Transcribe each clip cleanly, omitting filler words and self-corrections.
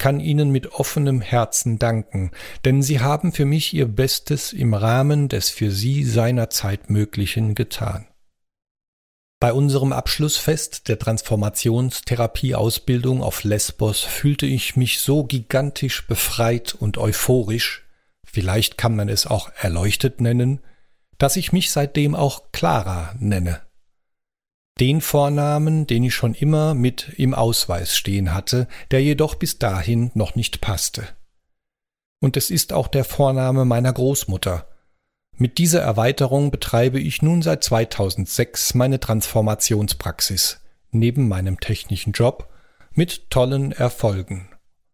kann Ihnen mit offenem Herzen danken, denn Sie haben für mich Ihr Bestes im Rahmen des für Sie seinerzeit Möglichen getan. Bei unserem Abschlussfest der Transformationstherapieausbildung auf Lesbos fühlte ich mich so gigantisch befreit und euphorisch, vielleicht kann man es auch erleuchtet nennen, dass ich mich seitdem auch Clara nenne. Den Vornamen, den ich schon immer mit im Ausweis stehen hatte, der jedoch bis dahin noch nicht passte. Und es ist auch der Vorname meiner Großmutter. Mit dieser Erweiterung betreibe ich nun seit 2006 meine Transformationspraxis, neben meinem technischen Job, mit tollen Erfolgen.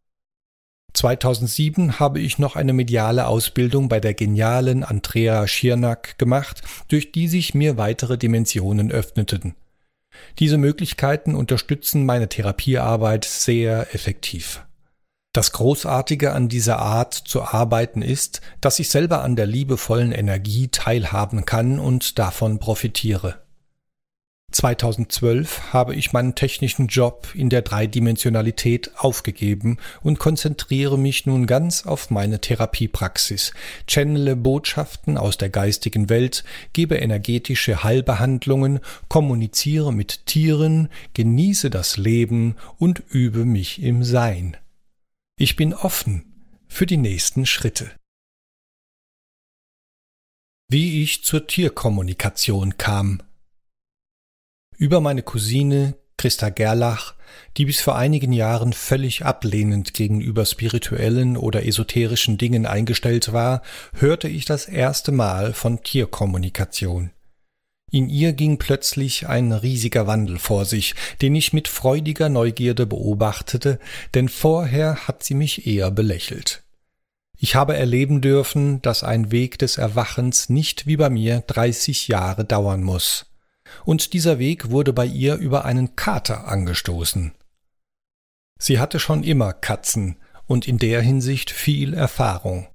2007 habe ich noch eine mediale Ausbildung bei der genialen Andrea Schirnack gemacht, durch die sich mir weitere Dimensionen öffneten. Diese Möglichkeiten unterstützen meine Therapiearbeit sehr effektiv. Das Großartige an dieser Art zu arbeiten ist, dass ich selber an der liebevollen Energie teilhaben kann und davon profitiere. 2012 habe ich meinen technischen Job in der Dreidimensionalität aufgegeben und konzentriere mich nun ganz auf meine Therapiepraxis, channele Botschaften aus der geistigen Welt, gebe energetische Heilbehandlungen, kommuniziere mit Tieren, genieße das Leben und übe mich im Sein. Ich bin offen für die nächsten Schritte. Wie ich zur Tierkommunikation kam. Über meine Cousine Christa Gerlach, die bis vor einigen Jahren völlig ablehnend gegenüber spirituellen oder esoterischen Dingen eingestellt war, hörte ich das erste Mal von Tierkommunikation. In ihr ging plötzlich ein riesiger Wandel vor sich, den ich mit freudiger Neugierde beobachtete, denn vorher hat sie mich eher belächelt. Ich habe erleben dürfen, dass ein Weg des Erwachens nicht wie bei mir 30 Jahre dauern muss. Und dieser Weg wurde bei ihr über einen Kater angestoßen. Sie hatte schon immer Katzen und in der Hinsicht viel Erfahrung.